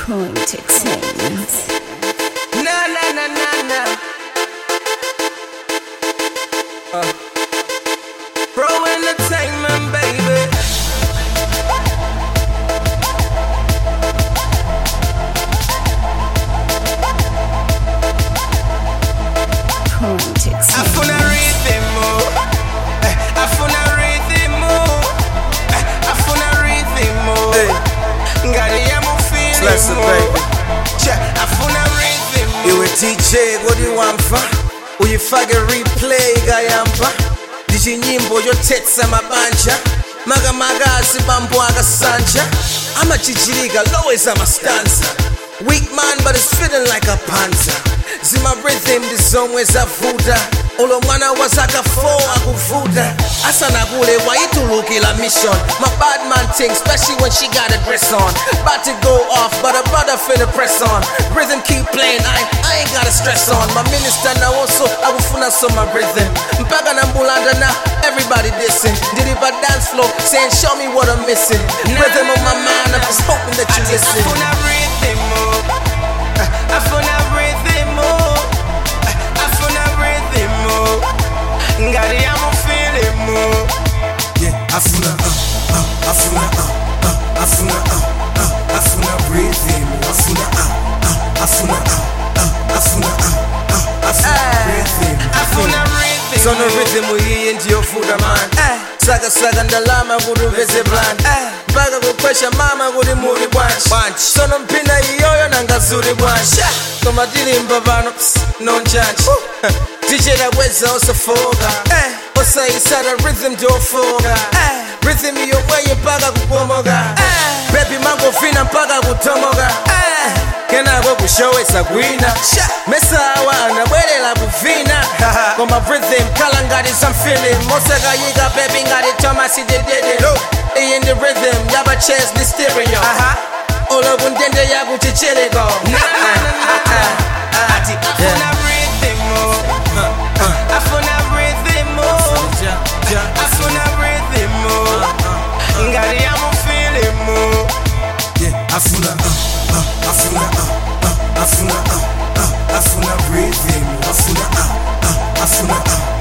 Cool Entertainment. Na na na na na. Pro Entertainment, baby. Cool Entertainment. Afuna rhythm, afuna rhythm, afuna rhythm. Ngari ya mufili, Bless it, baby. afuna rhythm. Iwe DJ godi wamfa uyifake replay gayamba ndichi nyimbo yotetsa mabanja maga asibambo akasanja amachichilika loweza mastanza weak man but it's feeling like a panza zima rhythm ndizomwe zavuta ulo mwana wazaka 4 akuvuta asana kule waitulukila mission my bad man thing especially when she got a dress on about to go off but a brother finna press on rhythm keep playing I ain't got a stress on my minister now also akufuna so my rhythm mpaka na mbulanda na everybody dissing deliver dance floor saying show me what I'm missing rhythm on my mind I'm just hoping that you listen Afuna rhythm, afuna rhythm, afuna rhythm. Ngari ya mufili, yeah afuna rhythm afuna rhythm afuna rhythm. sono rhythm uyiye ndiyofuda man saka ndalama kuti uveze plan mpaka kukwesha mama kuti muli bwanji sono mpina iyoyo nangazuli bwanji koma tilimba pano nonjanji tichera kweza osofoka osayisata rhythm ndiofoka rhythm yomweyo mpaka kukomoka bebi mangofina mpaka kutomoka kenako kushowesa kwina mesawa anabwerera kuvina koma rhythm kala ngati some feeling mosekayika bebi ngati Thomas dedede iyi ndi rhythm yaba chest ndi stereo oloku ndende yakuchicheleko Ati afuna rhythm, afuna rhythm, afuna rhythm. Ngari ya mufili, afuna rhythm afuna